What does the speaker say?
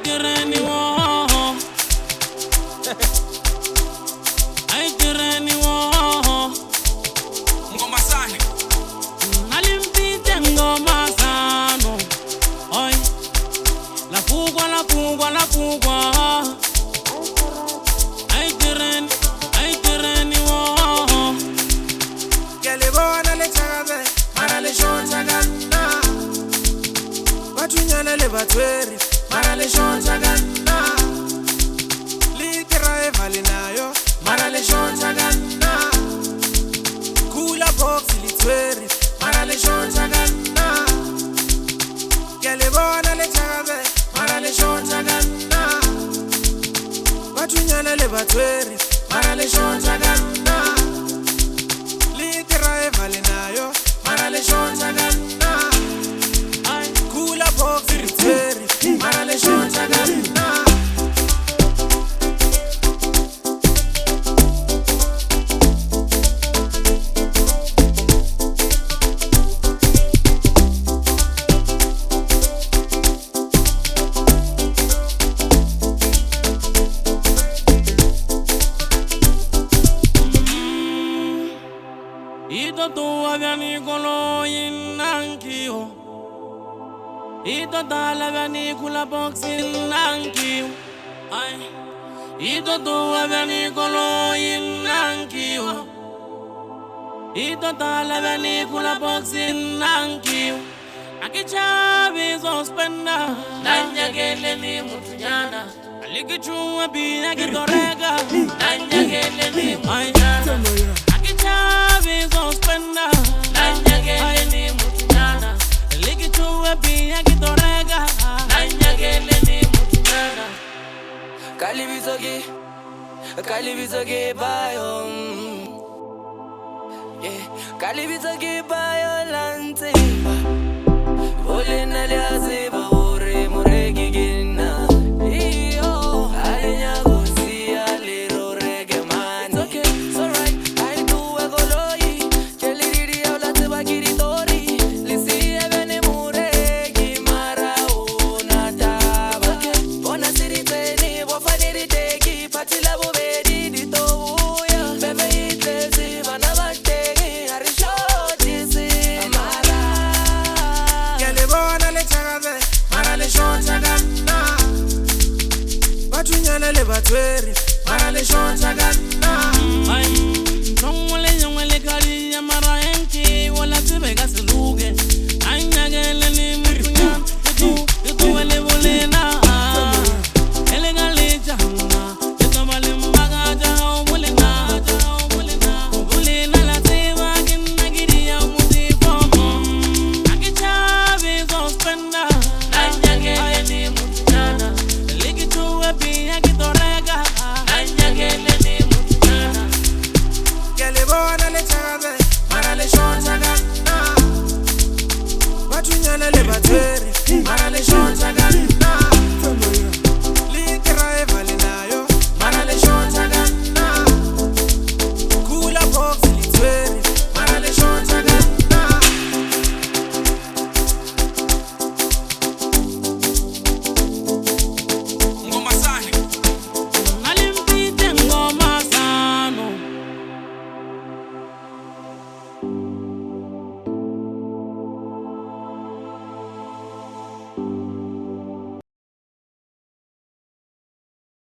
tireni wo ay tireni wo Ngoma sani alimpite ngoma sano oy la fugwa ay tireni wo Kele bona le chagaze mara le shonja ganna Batunyana le batweri mara le shonja ganna Litera e valinayo mara le shonja ganna Kula box litweri mara le shonja ganna Kele bona le chagaze mara le shonja ganna Batunyana le batweri mara le shonja ganna Litera e valinayo mara le shonja ganna Kula box litweri mara le shonja ganna Ito tu aviani kolo inankio Ito tala aviani kula box inankio Ay Ito tu aviani kolo inankio Ito tala aviani kula box inankio Akichabi zospenda Nanya gele ni mutujana Alikichua bina kitorega Nanya gele ni mutujana Akichabi zospenda Nanya gele ni mutujana Alikichua bina kitorega Nanya gele ni mutujana Kalibizoge bayo Kalibizoge bayo lante Ole naliaze ba ore muregi gina Iyo alinya gosi aliro rege man It's okay, it's alright I do egoloi Keli didi ya ulate bagiri tori Lisi ebene muregi mara unataba Bona siri teni wafadiri teki Patila bubedi di tobuya Bebe itlezi vana bategi Harishoti si mara Kele bona le chagaze mara le shonja ganna Batunyana le batweri mara le shonja ganna Ay Nyongwele kari ya mara enki Wala tibega siluge Anya gele ni mutujana Yutu wele bolena Ele gali jahuna Yutu wale mbaga jao mulena Mulena la seva Gina giri ya mutifomo Akichabi zospenda Anya gele ni mutujana Likichua biya kitorega Anya gele ni mutujana Kele bona le chagaze mara le shonja ganna Batunyana le batweri mara le shonja ganna